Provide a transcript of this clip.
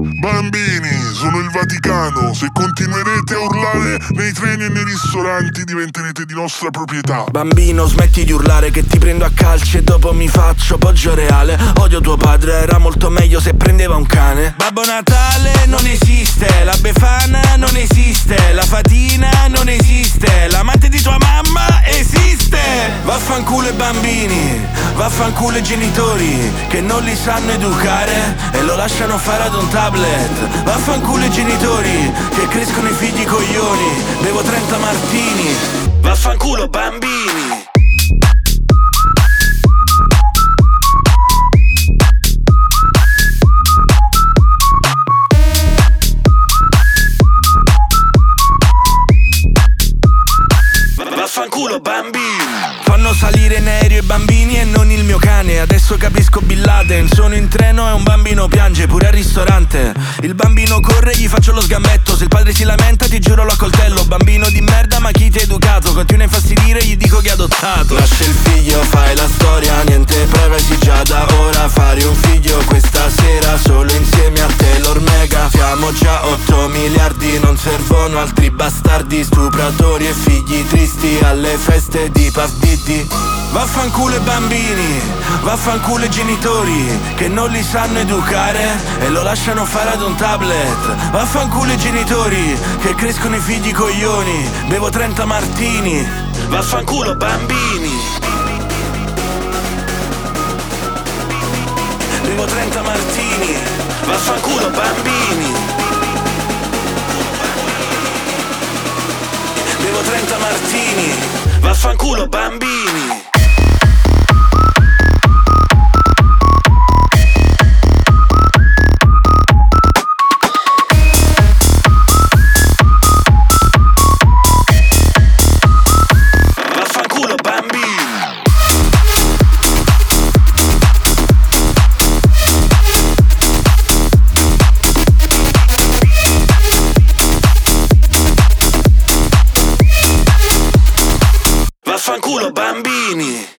Bambini, sono il Vaticano. Se continuerete a urlare nei treni e nei ristoranti diventerete di nostra proprietà. Bambino, smetti di urlare che ti prendo a calci e dopo mi faccio Poggio Reale. Odio tuo padre, era molto meglio se prendeva un cane. Babbo Natale non esiste, la Befana non esiste, la fatina non esiste, l'amante di tua mamma esiste. Vaffanculo i bambini, vaffanculo i genitori che non li sanno educare e lo lasciano fare ad un tablet. Vaffanculo i genitori che crescono i figli coglioni. Bevo 30 martini. Vaffanculo bambini. Vaffanculo bambini. Fanno salire in aereo i bambini e non il mio cane. Adesso capisco Bin Laden. Sono in treno e un bambino piange pure al ristorante. Il bambino corre e gli faccio lo sgambetto. Se il padre si lamenta ti giuro lo accoltello. Bambino di merda ma chi ti ha educato? Continua a infastidire gli dico che è adottato. Nasce il figlio, fai la storia. Niente privacy già da ora. Fare un figlio questa sera solo insieme a Taylor Mega. Siamo già 8 miliardi, non servono altri bastardi, stupratori e figli tristi alle feste di Puff Diddy. Vaffanculo i bambini, vaffanculo i genitori che non li sanno educare e lo lasciano fare ad un tablet. Vaffanculo i genitori che crescono i figli coglioni. Bevo 30 martini. Vaffanculo bambini. Bevo 30 martini. Vaffanculo bambini. Bevo 30 martini. Vaffanculo bambini. Vaffanculo bambini. Vaffanculo bambini.